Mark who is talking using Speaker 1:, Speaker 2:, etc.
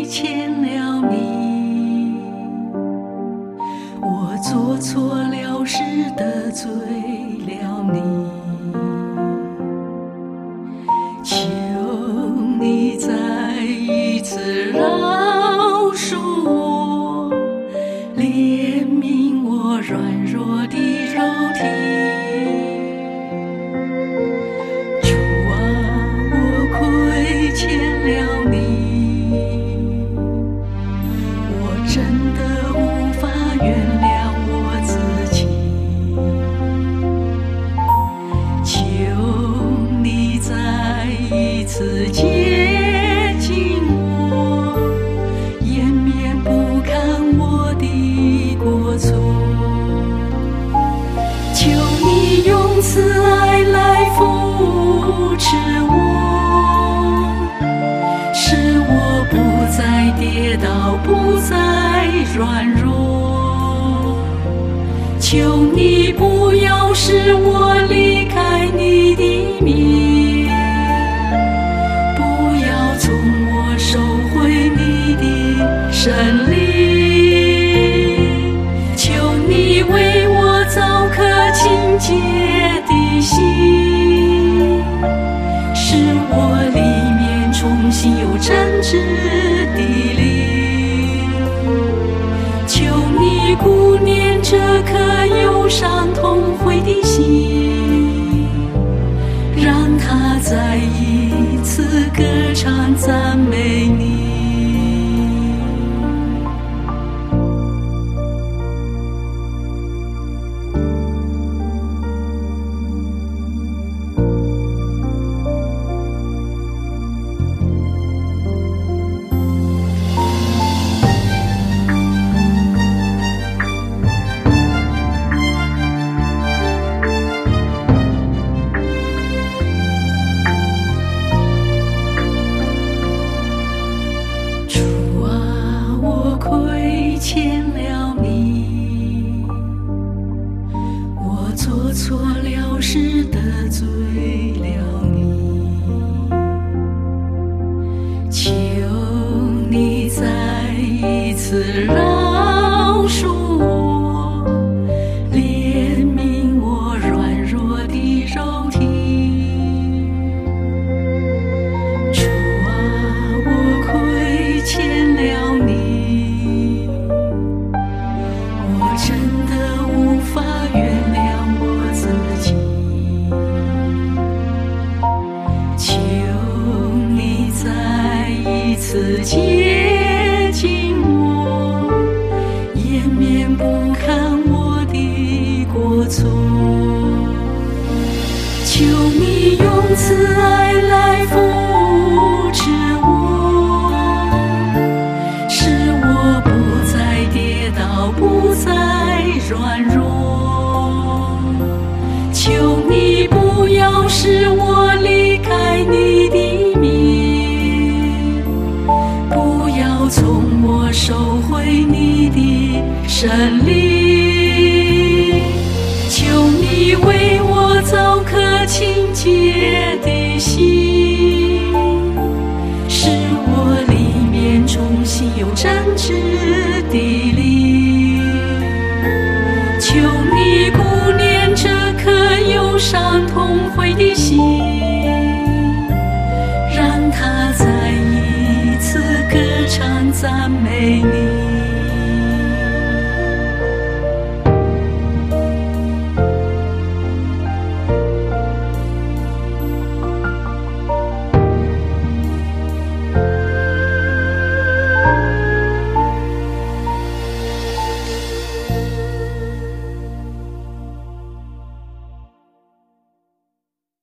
Speaker 1: 亏欠了你，我做错了事得罪了你，求你再一次饶恕我，怜悯我软弱的肉体。主啊，我亏欠了你，我真的无法原谅我自己，求你再一次接近我，掩面不看我的过错，求你用慈爱来扶持我，使我不再跌倒，不再软弱，求你不要使我离开你的面，不要从我收回你的圣灵，求你为我造颗清洁的心，使我里面重新有真挚的灵，求你顾念这颗忧伤痛悔的心，让它再一次歌唱赞美你。亏欠了你，我做错了事得罪了你，求你再一次饶恕我，怜悯我软弱的肉体。主啊，我亏欠了你，我真的无法原谅我自己，求你再一次接近我，掩面不看我的过错，求你用慈爱来扶持我，使我不再跌倒，不再软弱，求你不要使我离开你的面，不要从我收回你的圣灵，求你为我造颗清洁的心，使我里面重新有真挚的灵，求你顾念这颗忧伤痛悔的心，让它再一次歌唱赞美你。